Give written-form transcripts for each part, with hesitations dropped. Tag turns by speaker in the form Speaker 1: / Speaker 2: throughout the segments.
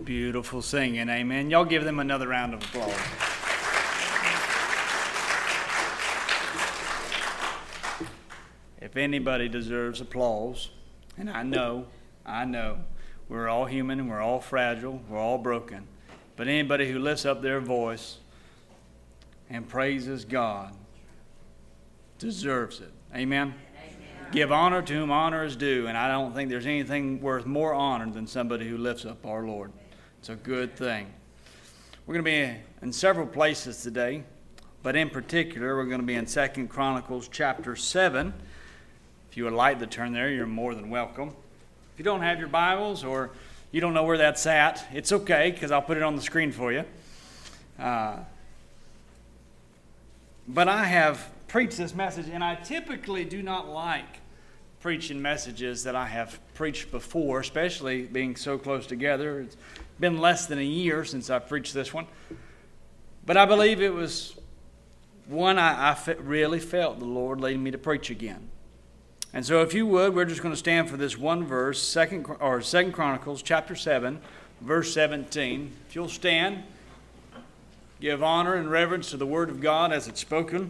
Speaker 1: Beautiful singing, amen. Y'all give them another round of applause. If anybody deserves applause, and I know, we're all human and we're all fragile, we're all broken. But anybody who lifts up their voice and praises God deserves it. Amen? Give honor to whom honor is due, and I don't think there's anything worth more honor than somebody who lifts up our Lord. It's a good thing. We're going to be in several places today, but in particular, we're going to be in 2 Chronicles chapter 7. If you would like to turn there, you're more than welcome. If you don't have your Bibles or you don't know where that's at, it's okay, because I'll put it on the screen for you. But I have preached this message, and I typically do not like preaching messages that I have preached before, especially being so close together. It's been less than a year since I preached this one. But I believe it was one I really felt the Lord leading me to preach again. And so if you would, we're just going to stand for this one verse, 2 Chronicles chapter 7, verse 17. If you'll stand, give honor and reverence to the Word of God as it's spoken,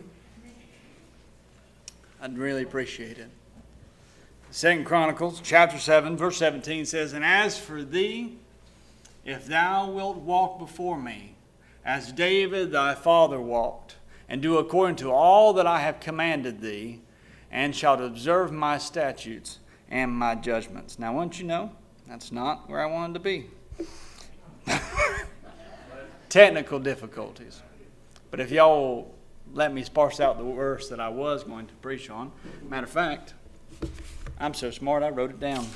Speaker 1: I'd really appreciate it. 2 Chronicles chapter 7, verse 17 says, "And as for thee, if thou wilt walk before me, as David thy father walked, and do according to all that I have commanded thee, and shalt observe my statutes and my judgments." Now, won't you know, that's not where I wanted to be. Technical difficulties. But if y'all will let me sparse out the verse that I was going to preach on. Matter of fact, I'm so smart I wrote it down.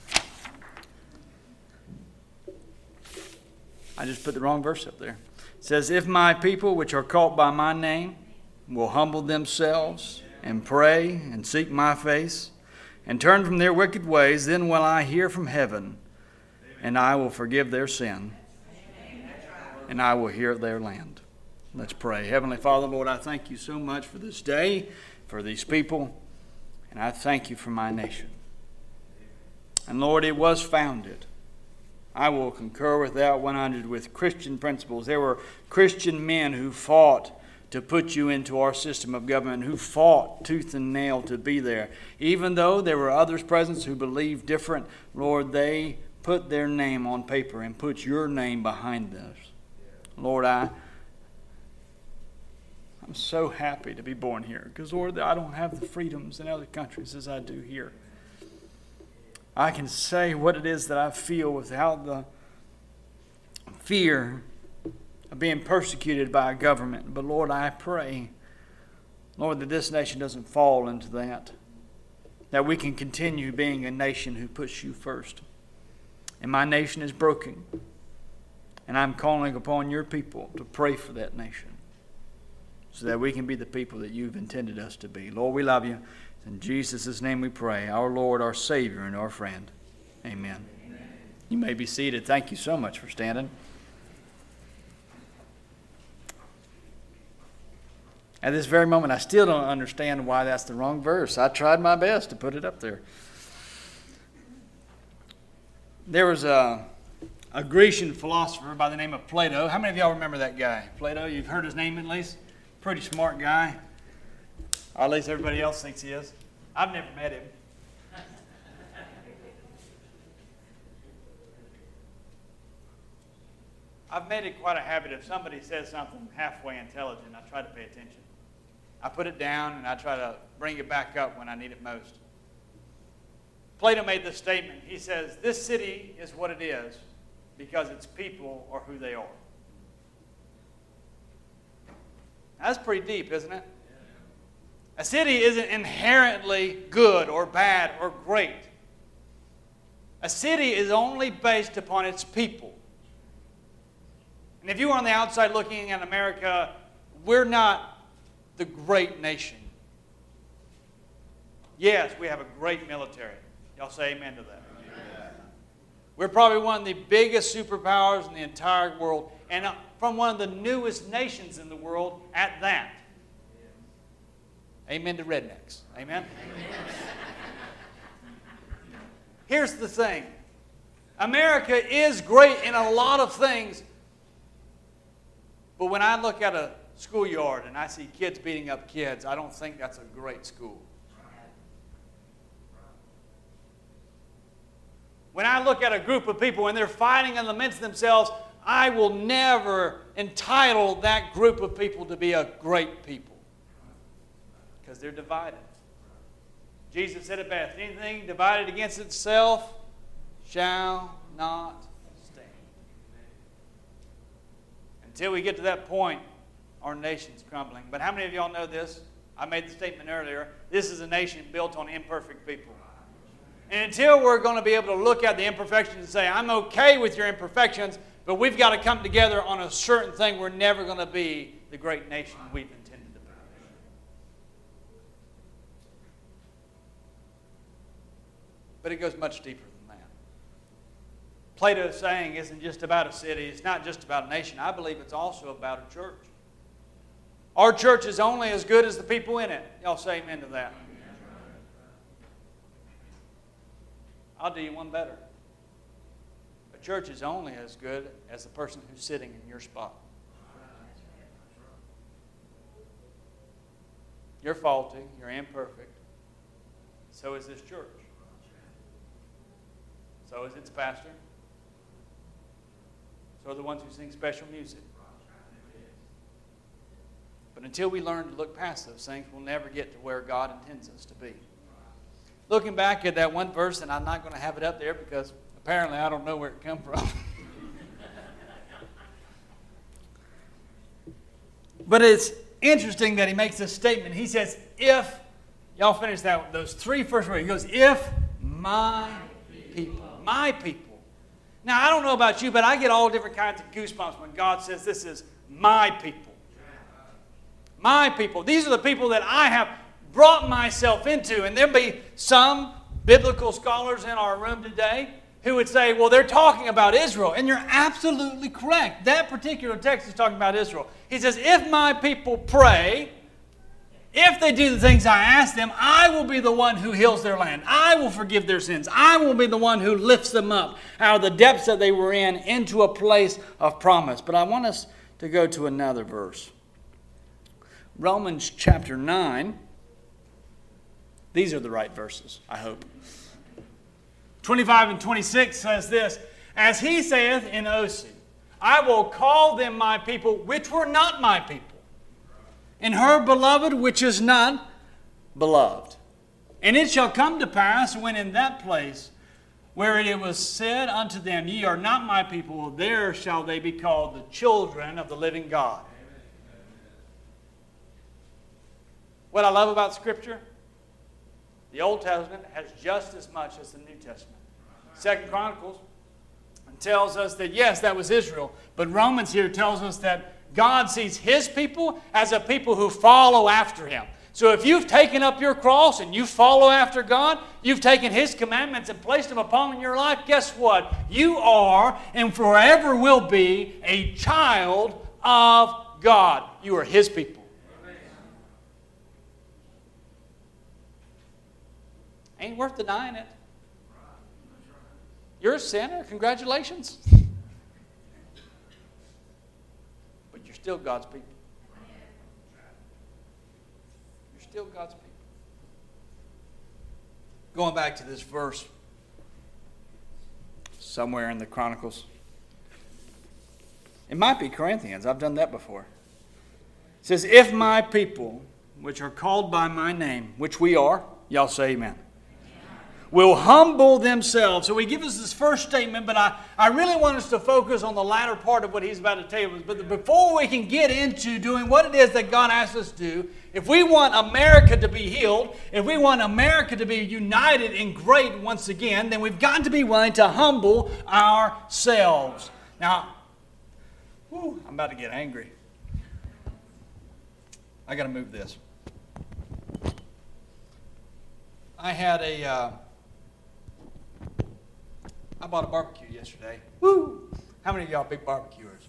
Speaker 1: I just put the wrong verse up there. It says, "If my people which are called by my name will humble themselves and pray and seek my face and turn from their wicked ways, then will I hear from heaven and I will forgive their sin and I will heal their land." Let's pray. Heavenly Father, Lord, I thank you so much for this day, for these people, and I thank you for my nation. And Lord, it was founded, I will concur with that 100, with Christian principles. There were Christian men who fought to put you into our system of government, who fought tooth and nail to be there. Even though there were others present who believed different, Lord, they put their name on paper and put your name behind this. Lord, I'm so happy to be born here because, Lord, I don't have the freedoms in other countries as I do here. I can say what it is that I feel without the fear of being persecuted by a government. But, Lord, I pray, Lord, that this nation doesn't fall into that we can continue being a nation who puts you first. And my nation is broken, and I'm calling upon your people to pray for that nation, so that we can be the people that you've intended us to be. Lord, we love you. In Jesus' name we pray, our Lord, our Savior, and our friend. Amen. Amen. You may be seated. Thank you so much for standing. At this very moment, I still don't understand why that's the wrong verse. I tried my best to put it up there. There was a Grecian philosopher by the name of Plato. How many of y'all remember that guy? Plato, you've heard his name at least? Pretty smart guy. Or at least everybody else thinks he is. I've never met him. I've made it quite a habit. If somebody says something halfway intelligent, I try to pay attention. I put it down and I try to bring it back up when I need it most. Plato made this statement. He says, "This city is what it is because its people are who they are." That's pretty deep, isn't it? A city isn't inherently good or bad or great. A city is only based upon its people. And if you were on the outside looking at America, we're not the great nation. Yes, we have a great military. Y'all say amen to that. Amen. We're probably one of the biggest superpowers in the entire world, and from one of the newest nations in the world at that. Amen to rednecks. Amen? Here's the thing. America is great in a lot of things. But when I look at a schoolyard and I see kids beating up kids, I don't think that's a great school. When I look at a group of people and they're fighting and lamenting themselves, I will never entitle that group of people to be a great people. Because they're divided. Jesus said it best, anything divided against itself shall not stand. Until we get to that point, our nation's crumbling. But how many of y'all know this? I made the statement earlier. This is a nation built on imperfect people. And until we're going to be able to look at the imperfections and say, I'm okay with your imperfections, but we've got to come together on a certain thing, we're never going to be the great nation we've intended to be. But it goes much deeper than that. Plato's saying isn't just about a city. It's not just about a nation. I believe it's also about a church. Our church is only as good as the people in it. Y'all say amen to that. I'll do you one better. A church is only as good as the person who's sitting in your spot. You're faulty. You're imperfect. So is this church. So is its pastor. So are the ones who sing special music. But until we learn to look past those things, we'll never get to where God intends us to be. Looking back at that one verse, and I'm not going to have it up there because apparently I don't know where it come from. But it's interesting that he makes this statement. He says, if, y'all finish that, those three first words. He goes, if my people. Now, I don't know about you, but I get all different kinds of goosebumps when God says this is my people. My people. These are the people that I have brought myself into. And there'll be some biblical scholars in our room today who would say, well, they're talking about Israel. And you're absolutely correct. That particular text is talking about Israel. He says, if my people pray, if they do the things I ask them, I will be the one who heals their land. I will forgive their sins. I will be the one who lifts them up out of the depths that they were in into a place of promise. But I want us to go to another verse. Romans chapter 9. These are the right verses, I hope. 25 and 26 says this, as he saith in Osee, I will call them my people, which were not my people, and her beloved, which is not beloved. And it shall come to pass, when in that place where it was said unto them, ye are not my people, there shall they be called the children of the living God. What I love about Scripture, the Old Testament has just as much as the New Testament. 2 Chronicles tells us that, yes, that was Israel, but Romans here tells us that God sees His people as a people who follow after Him. So if you've taken up your cross and you follow after God, you've taken His commandments and placed them upon your life, guess what? You are and forever will be a child of God. You are His people. Ain't worth denying it. You're a sinner. Congratulations. But you're still God's people. You're still God's people. Going back to this verse, somewhere in the Chronicles. It might be Corinthians. I've done that before. It says, if my people, which are called by my name, which we are, y'all say amen, will humble themselves. So he gives us this first statement, but I really want us to focus on the latter part of what he's about to tell us. But before we can get into doing what it is that God asks us to do, if we want America to be healed, if we want America to be united and great once again, then we've got to be willing to humble ourselves. Now, I'm about to get angry. I got to move this. I bought a barbecue yesterday. Woo! How many of y'all big barbecuers?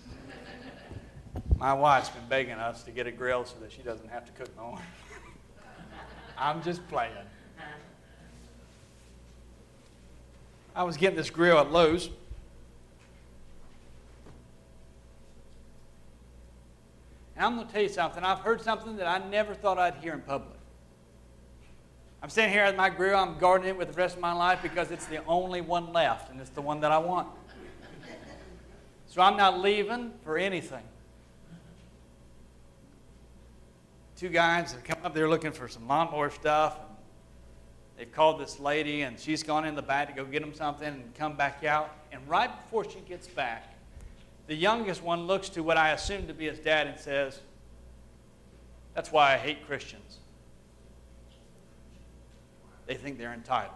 Speaker 1: My wife's been begging us to get a grill so that she doesn't have to cook no more. I'm just playing. I was getting this grill at Lowe's. And I'm going to tell you something. I've heard something that I never thought I'd hear in public. I'm sitting here at my grill. I'm guarding it with the rest of my life because it's the only one left, and it's the one that I want. So I'm not leaving for anything. Two guys have come up there looking for some lawnmower stuff. And they've called this lady, and she's gone in the back to go get them something and come back out. And right before she gets back, the youngest one looks to what I assume to be his dad and says, "That's why I hate Christians. They think they're entitled."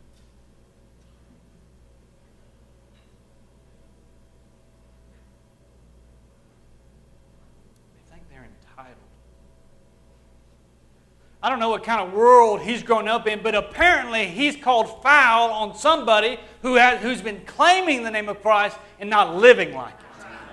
Speaker 1: They think they're entitled. I don't know what kind of world he's grown up in, but apparently he's called foul on somebody who's been claiming the name of Christ and not living like it.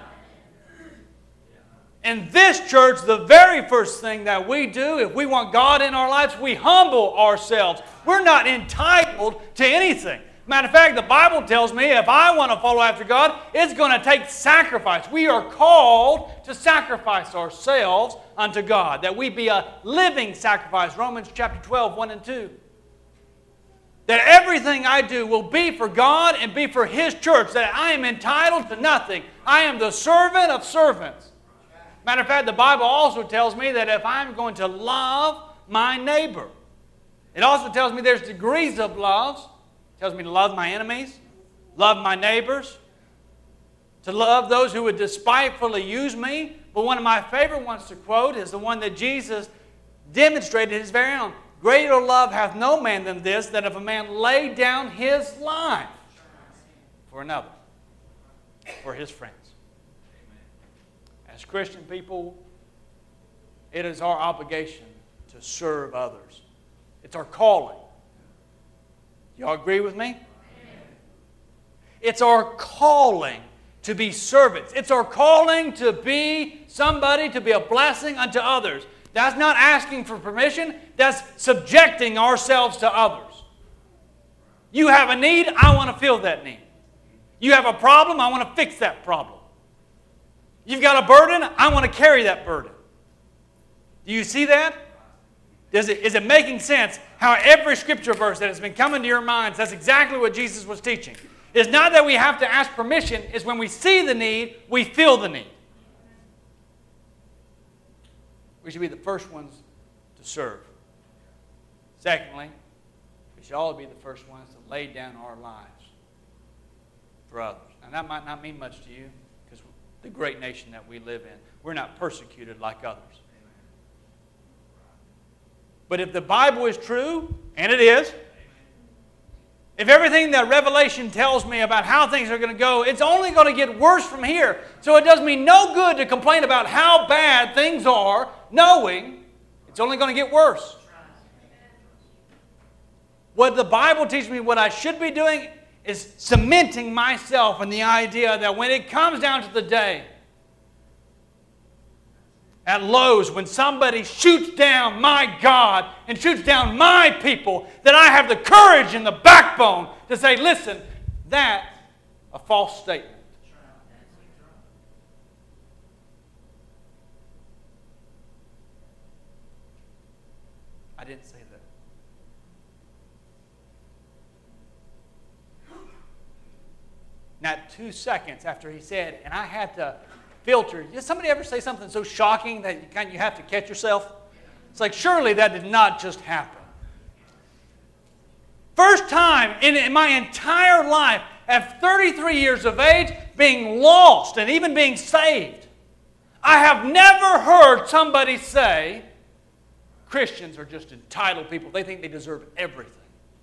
Speaker 1: In this church, the very first thing that we do, if we want God in our lives, we humble ourselves. We're not entitled to anything. Matter of fact, the Bible tells me if I want to follow after God, it's going to take sacrifice. We are called to sacrifice ourselves unto God, that we be a living sacrifice. Romans chapter 12, 1 and 2. That everything I do will be for God and be for His church, that I am entitled to nothing. I am the servant of servants. Matter of fact, the Bible also tells me that if I'm going to love my neighbor, it also tells me there's degrees of love. It tells me to love my enemies, love my neighbors, to love those who would despitefully use me. But one of my favorite ones to quote is the one that Jesus demonstrated His very own. Greater love hath no man than this, that if a man lay down his life for another, for his friends. As Christian people, it is our obligation to serve others. It's our calling. Y'all agree with me? It's our calling to be servants. It's our calling to be somebody, to be a blessing unto others. That's not asking for permission. That's subjecting ourselves to others. You have a need, I want to fill that need. You have a problem, I want to fix that problem. You've got a burden, I want to carry that burden. Do you see that? Is it making sense how every scripture verse that has been coming to your minds, that's exactly what Jesus was teaching. It's not that we have to ask permission, it's when we see the need, we feel the need. We should be the first ones to serve. Secondly, we should all be the first ones to lay down our lives for others. Now that might not mean much to you, because the great nation that we live in, we're not persecuted like others. But if the Bible is true, and it is, if everything that Revelation tells me about how things are going to go, it's only going to get worse from here. So it does me no good to complain about how bad things are, knowing it's only going to get worse. What the Bible teaches me, what I should be doing, is cementing myself in the idea that when it comes down to the day, at Lowe's, when somebody shoots down my God and shoots down my people, that I have the courage and the backbone to say, listen, that's a false statement. I didn't say that. Not 2 seconds after he said, and I had to filter. Did somebody ever say something so shocking that you have to catch yourself? It's like, surely that did not just happen. First time in my entire life, at 33 years of age, being lost and even being saved, I have never heard somebody say, Christians are just entitled people. They think they deserve everything.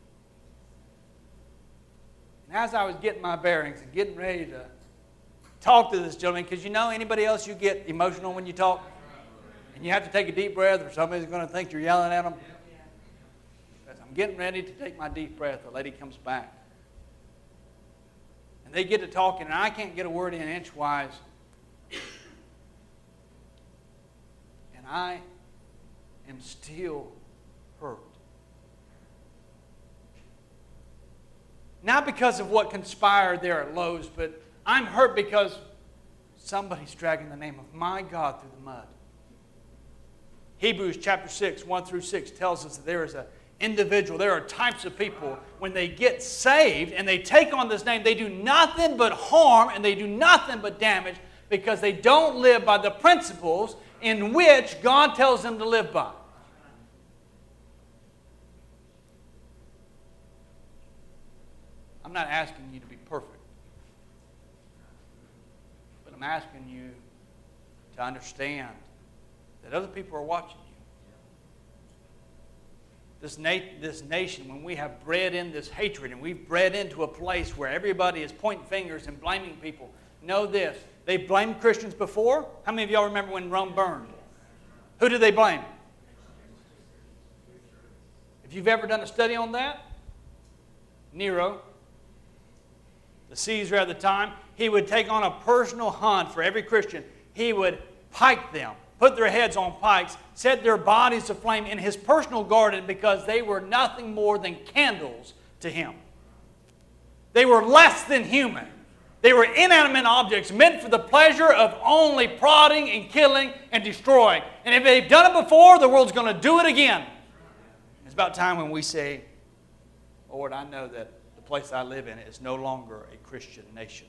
Speaker 1: And as I was getting my bearings and getting ready to talk to this gentleman, because anybody else, you get emotional when you talk, and you have to take a deep breath, or somebody's going to think you're yelling at them. As I'm getting ready to take my deep breath, the lady comes back, and they get to talking, and I can't get a word in inchwise, and I am still hurt. Not because of what conspired there at Lowe's, but I'm hurt because somebody's dragging the name of my God through the mud. Hebrews chapter 6, 1 through 6 tells us that there is an individual, there are types of people, when they get saved and they take on this name, they do nothing but harm and they do nothing but damage because they don't live by the principles in which God tells them to live by. I'm not asking you to be perfect, but I'm asking you to understand that other people are watching you. This nation, when we have bred in this hatred and we've bred into a place where everybody is pointing fingers and blaming people, know this. They blamed Christians before. How many of y'all remember when Rome burned? Who did they blame? If you've ever done a study on that, Nero, the Caesar at the time, he would take on a personal hunt for every Christian. He would pike them, put their heads on pikes, set their bodies aflame in his personal garden because they were nothing more than candles to him. They were less than human. They were inanimate objects meant for the pleasure of only prodding and killing and destroying. And if they've done it before, the world's going to do it again. It's about time when we say, Lord, I know that the place I live in is no longer a Christian nation.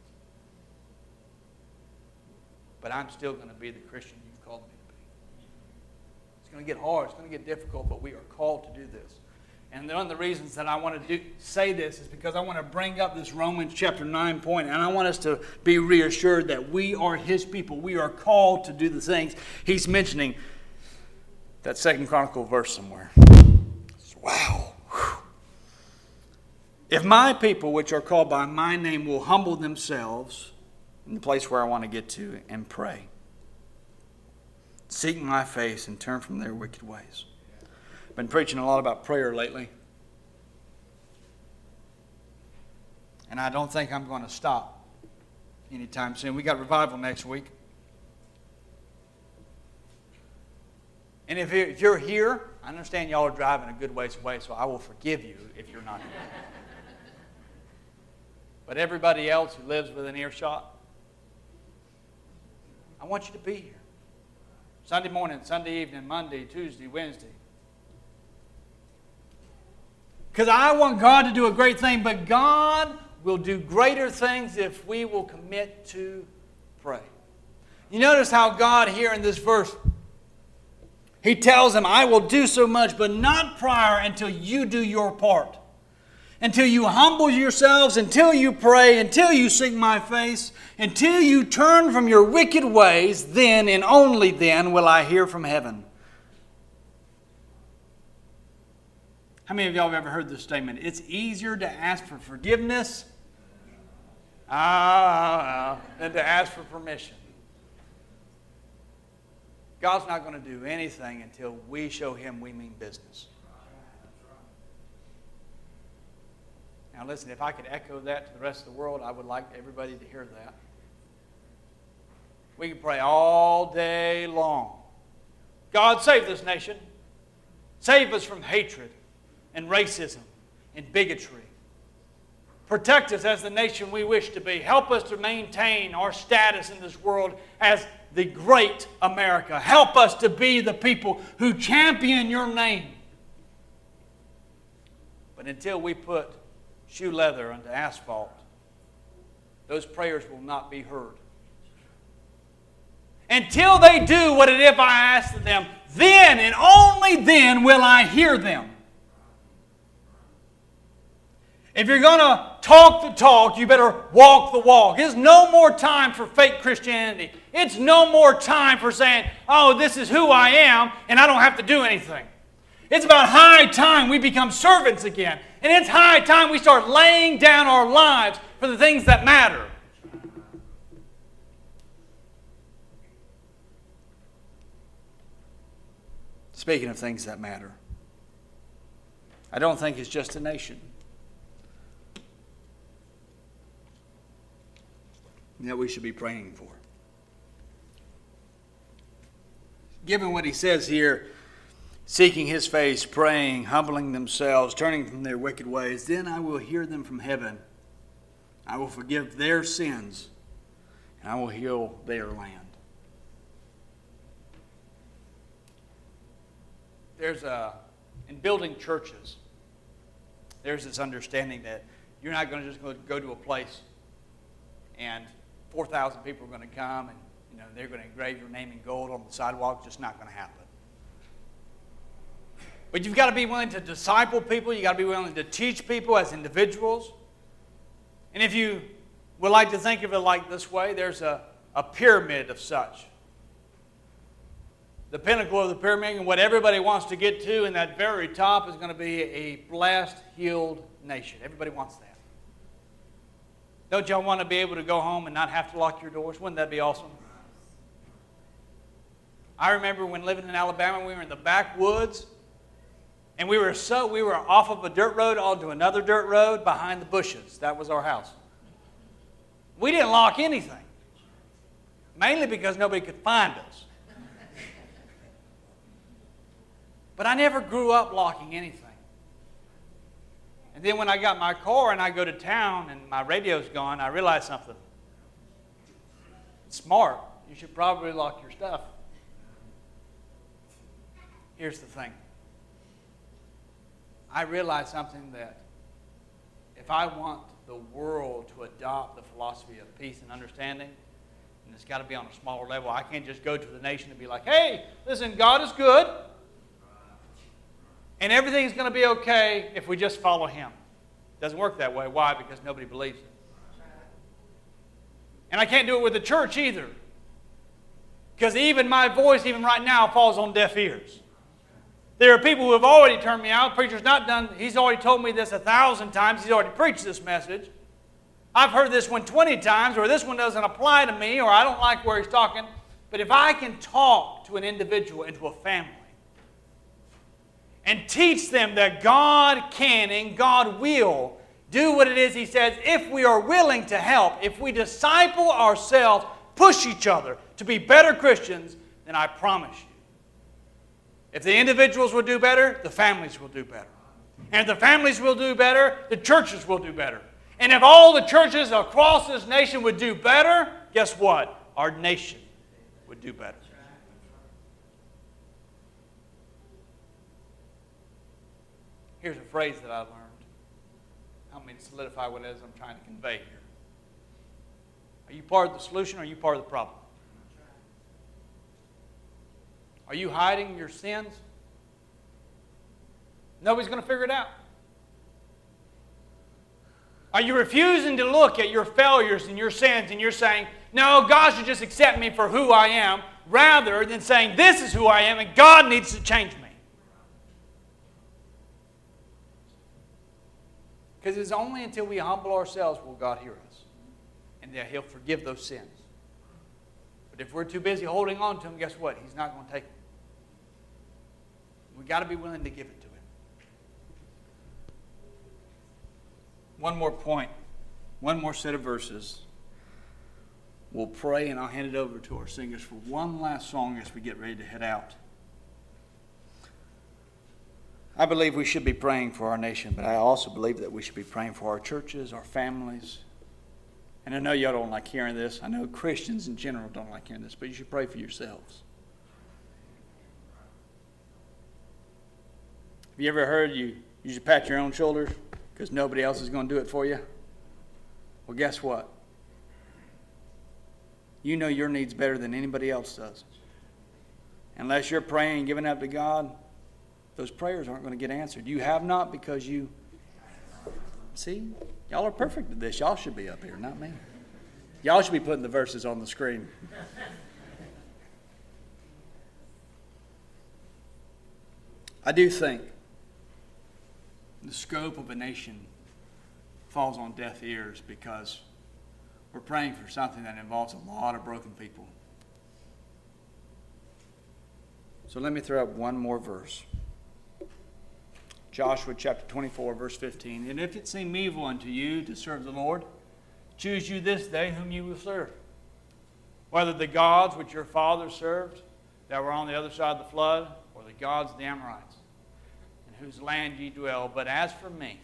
Speaker 1: But I'm still going to be the Christian you've called me to be. It's going to get hard. It's going to get difficult, but we are called to do this. And one of the reasons that I want to say this is because I want to bring up this Romans chapter 9 point, and I want us to be reassured that we are His people. We are called to do the things He's mentioning. That 2 Chronicle verse somewhere. Wow. If my people, which are called by my name, will humble themselves, in the place where I want to get to, and pray, seek my face and turn from their wicked ways. I've been preaching a lot about prayer lately. And I don't think I'm going to stop anytime soon. We got revival next week. And if you're here, I understand y'all are driving a good ways away, so I will forgive you if you're not here. But everybody else who lives within earshot, I want you to be here. Sunday morning, Sunday evening, Monday, Tuesday, Wednesday. Because I want God to do a great thing, but God will do greater things if we will commit to pray. You notice how God here in this verse, He tells them, I will do so much, but not prior until you do your part. Until you humble yourselves, until you pray, until you seek my face, until you turn from your wicked ways, then and only then will I hear from heaven. How many of y'all have ever heard this statement? It's easier to ask for forgiveness than to ask for permission. God's not going to do anything until we show Him we mean business. Now listen, if I could echo that to the rest of the world, I would like everybody to hear that. We can pray all day long. God, save this nation. Save us from hatred and racism and bigotry. Protect us as the nation we wish to be. Help us to maintain our status in this world as the great America. Help us to be the people who champion your name. But until we put shoe leather onto asphalt, those prayers will not be heard. Until they do what it is I ask of them, then and only then will I hear them. If you're going to talk the talk, you better walk the walk. It's no more time for fake Christianity. It's no more time for saying, oh, this is who I am, and I don't have to do anything. It's about high time we become servants again. And it's high time we start laying down our lives for the things that matter. Speaking of things that matter, I don't think it's just a nation that we should be praying for. Given what he says here, seeking his face, praying, humbling themselves, turning from their wicked ways, then I will hear them from heaven. I will forgive their sins, and I will heal their land. In building churches, there's this understanding that you're not going to just go to a place and 4,000 people are going to come and they're going to engrave your name in gold on the sidewalk. It's just not going to happen. But you've got to be willing to disciple people. You've got to be willing to teach people as individuals. And if you would like to think of it like this way, there's a pyramid of such. The pinnacle of the pyramid and what everybody wants to get to in that very top is going to be a blessed, healed nation. Everybody wants that. Don't y'all want to be able to go home and not have to lock your doors? Wouldn't that be awesome? I remember when living in Alabama, we were in the backwoods, and we were off of a dirt road onto another dirt road behind the bushes. That was our house. We didn't lock anything, mainly because nobody could find us. But I never grew up locking anything. And then when I got my car and I go to town and my radio's gone, I realized something. It's smart. You should probably lock your stuff. Here's the thing. I realized something, that if I want the world to adopt the philosophy of peace and understanding, and it's got to be on a smaller level, I can't just go to the nation and be like, hey, listen, God is good, and everything's going to be okay if we just follow Him. It doesn't work that way. Why? Because nobody believes it. And I can't do it with the church either. Because even my voice, even right now, falls on deaf ears. There are people who have already turned me out. Preacher's not done. He's already told me this 1,000 times. He's already preached this message. I've heard this one 20 times, or this one doesn't apply to me, or I don't like where he's talking. But if I can talk to an individual and to a family and teach them that God can and God will do what it is He says, if we are willing to help, if we disciple ourselves, push each other to be better Christians, then I promise you, if the individuals will do better, the families will do better. And if the families will do better, the churches will do better. And if all the churches across this nation would do better, guess what? Our nation would do better. Here's a phrase that I learned. Help me to solidify what it is I'm trying to convey here. Are you part of the solution or are you part of the problem? Are you hiding your sins? Nobody's going to figure it out. Are you refusing to look at your failures and your sins and you're saying, no, God should just accept me for who I am, rather than saying, this is who I am and God needs to change me? Because it's only until we humble ourselves will God hear us. And that He'll forgive those sins. But if we're too busy holding on to Him, guess what? He's not going to take them. We've got to be willing to give it to Him. One more point. One more set of verses. We'll pray and I'll hand it over to our singers for one last song as we get ready to head out. I believe we should be praying for our nation, but I also believe that we should be praying for our churches, our families. And I know y'all don't like hearing this. I know Christians in general don't like hearing this, but you should pray for yourselves. Have you ever heard you should pat your own shoulders because nobody else is going to do it for you? Well, guess what? You know your needs better than anybody else does. Unless you're praying and giving up to God, those prayers aren't going to get answered. You have not because you... See? Y'all are perfect at this. Y'all should be up here, not me. Y'all should be putting the verses on the screen. I do think the scope of a nation falls on deaf ears because we're praying for something that involves a lot of broken people. So let me throw up one more verse. Joshua chapter 24, verse 15. And if it seem evil unto you to serve the Lord, choose you this day whom you will serve. Whether the gods which your fathers served that were on the other side of the flood, or the gods of the Amorites, in whose land ye dwell. But as for me,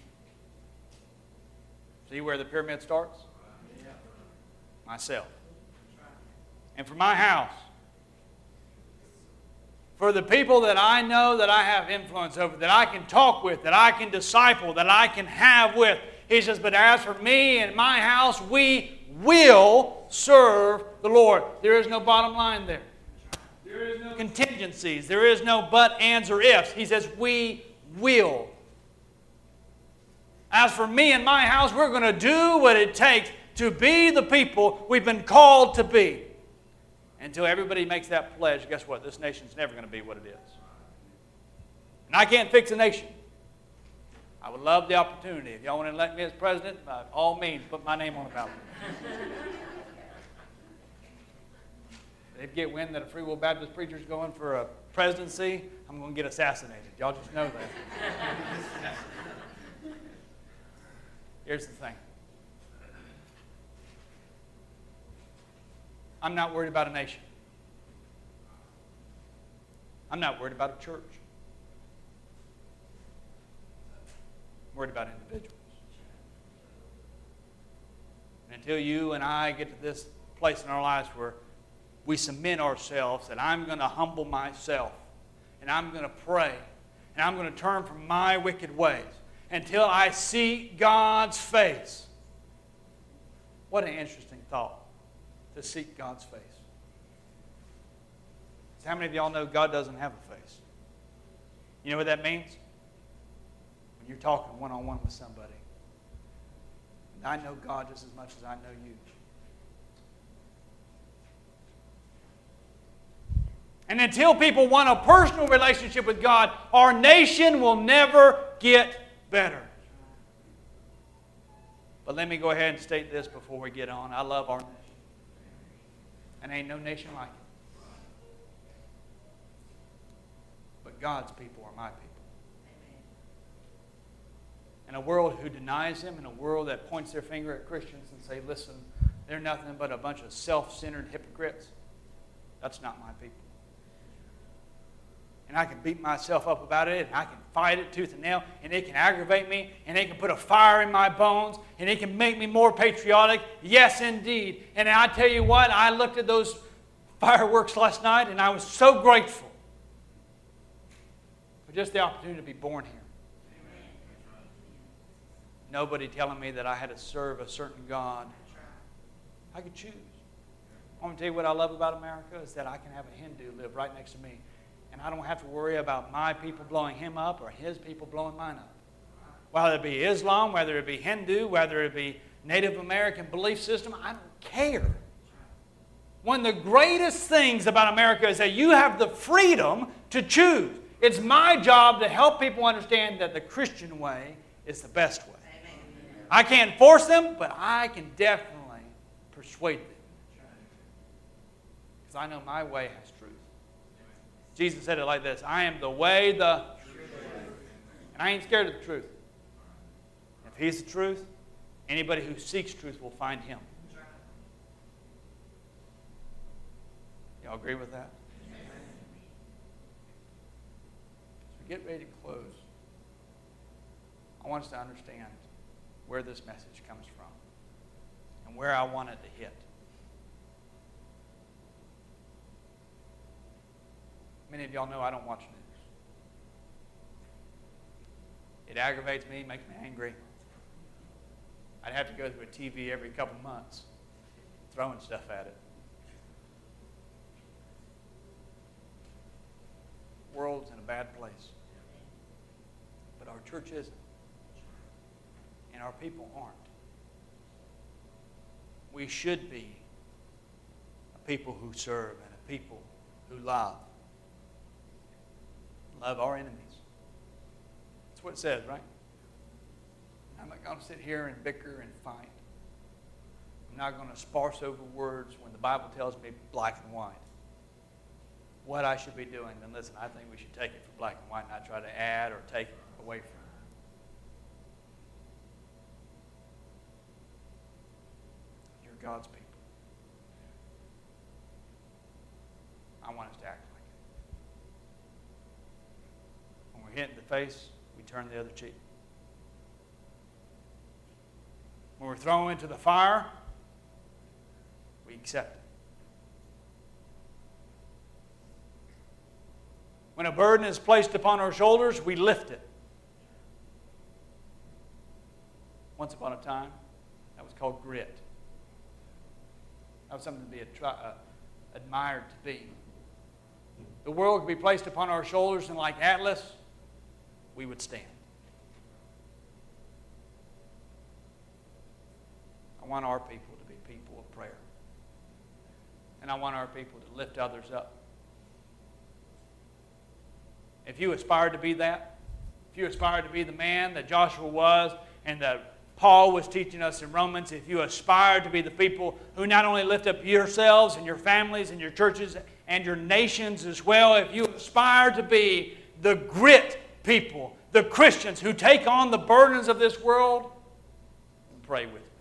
Speaker 1: see where the pyramid starts? Myself. And for my house, for the people that I know that I have influence over, that I can talk with, that I can disciple, that I can have with. He says, but as for me and my house, we will serve the Lord. There is no bottom line there. There is no contingencies. There is no but, ands, or ifs. He says, we will. As for me and my house, we're going to do what it takes to be the people we've been called to be. Until everybody makes that pledge, guess what? This nation's never going to be what it is. And I can't fix a nation. I would love the opportunity. If y'all want to elect me as president, by all means, put my name on the ballot. If they get wind that a Free Will Baptist preacher is going for a presidency, I'm going to get assassinated. Y'all just know that. Here's the thing. I'm not worried about a nation. I'm not worried about a church. I'm worried about individuals. And until you and I get to this place in our lives where we submit ourselves, that I'm going to humble myself, and I'm going to pray, and I'm going to turn from my wicked ways until I see God's face. What an interesting thought. To seek God's face. So how many of y'all know God doesn't have a face? You know what that means? When you're talking one-on-one with somebody. And I know God just as much as I know you. And until people want a personal relationship with God, our nation will never get better. But let me go ahead and state this before we get on. I love our nation. And ain't no nation like it. But God's people are my people. In a world who denies Him, in a world that points their finger at Christians and say, listen, they're nothing but a bunch of self-centered hypocrites. That's not my people. And I can beat myself up about it, and I can fight it tooth and nail, and it can aggravate me, and it can put a fire in my bones, and it can make me more patriotic. Yes, indeed. And I tell you what, I looked at those fireworks last night, and I was so grateful for just the opportunity to be born here. Nobody telling me that I had to serve a certain God. I could choose. I want to tell you what I love about America is that I can have a Hindu live right next to me. And I don't have to worry about my people blowing him up or his people blowing mine up. Whether it be Islam, whether it be Hindu, whether it be Native American belief system, I don't care. One of the greatest things about America is that you have the freedom to choose. It's my job to help people understand that the Christian way is the best way. Amen. I can't force them, but I can definitely persuade them. Because I know my way has truth. Jesus said it like this, I am the way, the truth. And I ain't scared of the truth. If He's the truth, anybody who seeks truth will find Him. Y'all agree with that? As we get ready to close, I want us to understand where this message comes from and where I want it to hit. Many of y'all know I don't watch news. It aggravates me, makes me angry. I'd have to go through a TV every couple months, throwing stuff at it. The world's in a bad place. But our church isn't. And our people aren't. We should be a people who serve and a people who love. Love our enemies. That's what it says, right? I'm not going to sit here and bicker and fight. I'm not going to sparse over words when the Bible tells me black and white. What I should be doing, then listen, I think we should take it for black and white, not try to add or take it away from it. You're God's people. I want us to act like it. we're hit in the face, we turn the other cheek. When we're thrown into the fire, we accept it. When a burden is placed upon our shoulders, we lift it. Once upon a time, that was called grit. That was something to be admired to be. The world could be placed upon our shoulders, and like Atlas, we would stand. I want our people to be people of prayer. And I want our people to lift others up. If you aspire to be that, if you aspire to be the man that Joshua was and that Paul was teaching us in Romans, if you aspire to be the people who not only lift up yourselves and your families and your churches and your nations as well, if you aspire to be the grit people, the Christians who take on the burdens of this world, pray with me.